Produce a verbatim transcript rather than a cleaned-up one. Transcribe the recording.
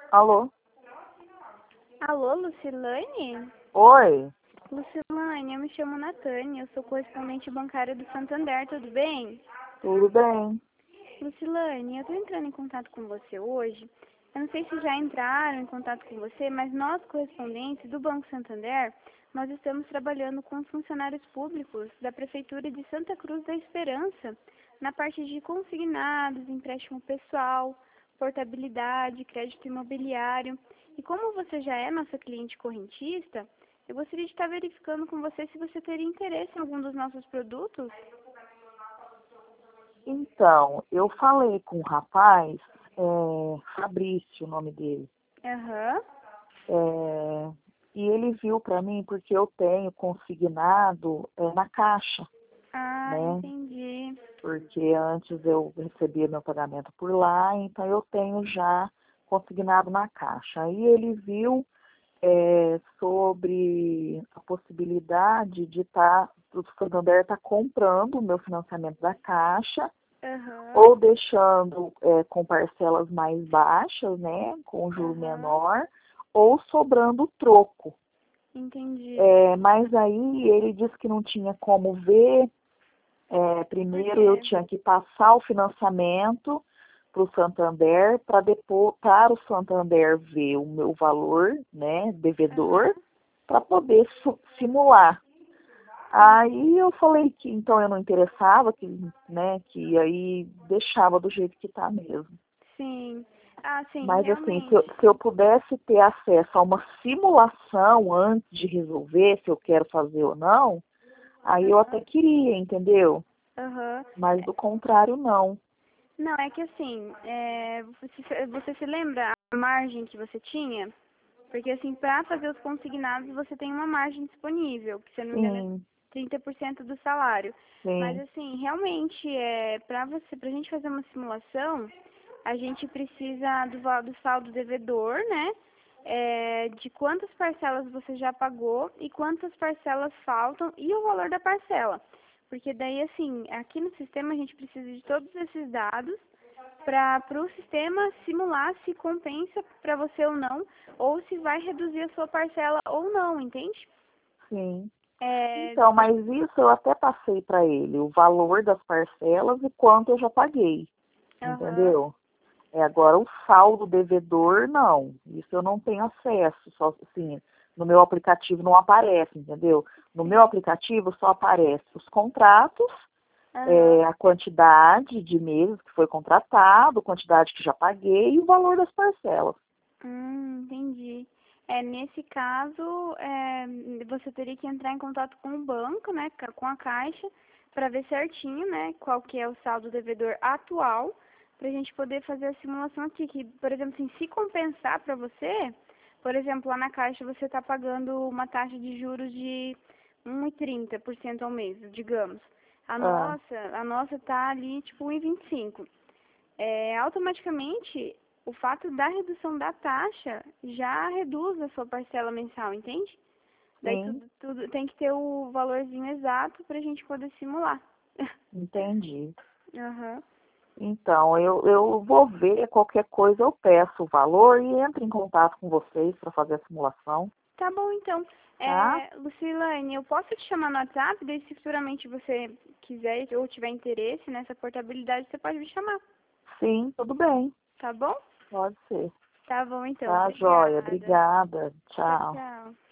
Alô? Alô, Lucilane? Oi? Lucilane, eu me chamo Natânia, eu sou correspondente bancária do Santander, tudo bem? Tudo bem? Lucilane, eu estou entrando em contato com você hoje. Eu não sei se já entraram em contato com você, mas nós, correspondentes do Banco Santander, nós estamos trabalhando com os funcionários públicos da Prefeitura de Santa Cruz da Esperança, na parte de consignados, empréstimo pessoal, portabilidade, crédito imobiliário. E como você já é nossa cliente correntista, eu gostaria de estar verificando com você se você teria interesse em algum dos nossos produtos. Então, eu falei com o rapaz, é, Fabrício, o nome dele, Aham. é, e ele viu para mim porque eu tenho consignado é, na Caixa, Ah, né? entendi. Porque antes eu recebia meu pagamento por lá, então eu tenho já consignado na Caixa. Aí ele viu é, sobre a possibilidade de estar, o Santander estar comprando o meu financiamento da Caixa, Aham. ou deixando é, com parcelas mais baixas, né, com juro Aham. menor, ou sobrando troco. Entendi. É, mas aí ele disse que não tinha como ver. É, Por primeiro eu quê? tinha que passar o financiamento para o Santander, para depois para o Santander ver o meu valor, né, devedor, Aham. para poder simular. Sim. Aí eu falei que então eu não interessava, que, né, que aí deixava do jeito que está mesmo. Sim. Ah, sim, Mas assim, se eu, realmente. se eu pudesse ter acesso a uma simulação antes de resolver se eu quero fazer ou não, aí eu até Aham. queria, entendeu? Aham. Mas do contrário, não. Não, é que assim, é, você, você se lembra a margem que você tinha? Porque assim, para fazer os consignados você tem uma margem disponível, que se eu não me engano é Sim, trinta por cento do salário. Mas sim. assim, realmente, é, para você, pra gente fazer uma simulação, a gente precisa do, val- do saldo devedor, né? É, de quantas parcelas você já pagou e quantas parcelas faltam e o valor da parcela. Porque daí, assim, aqui no sistema a gente precisa de todos esses dados para o sistema simular se compensa para você ou não, ou se vai reduzir a sua parcela ou não, entende? Sim. É, Então, mas isso eu até passei para ele, o valor das parcelas e quanto eu já paguei, aham, entendeu? É, agora o saldo devedor, não. Isso eu não tenho acesso, só assim, no meu aplicativo não aparece, entendeu? No meu sim, aplicativo só aparece os contratos, é, aham, a quantidade de meses que foi contratado, a quantidade que já paguei e o valor das parcelas. hum, entendi. É, nesse caso, é, você teria que entrar em contato com o banco, né, ca- com a Caixa, para ver certinho, né, qual que é o saldo devedor atual, para a gente poder fazer a simulação aqui, que, por exemplo, assim, se compensar para você, por exemplo, lá na Caixa você está pagando uma taxa de juros de um vírgula trinta por cento ao mês, digamos. A Ah, nossa, a nossa tá ali, tipo, um vírgula vinte e cinco. É, automaticamente, o fato da redução da taxa já reduz a sua parcela mensal, entende? Daí sim, tudo, tudo tem que ter o valorzinho exato para a gente poder simular. entendi. Aham. Então, eu, eu vou ver, qualquer coisa eu peço o valor e entro em contato com vocês para fazer a simulação, Tá bom, então. tá? É, Lucilane, eu posso te chamar no WhatsApp, daí se futuramente você quiser ou tiver interesse nessa portabilidade, você pode me chamar, Sim, tudo bem, tá bom? pode ser. Tá bom, então. Tá, joia, Obrigada. obrigada, Tchau, tchau. tchau.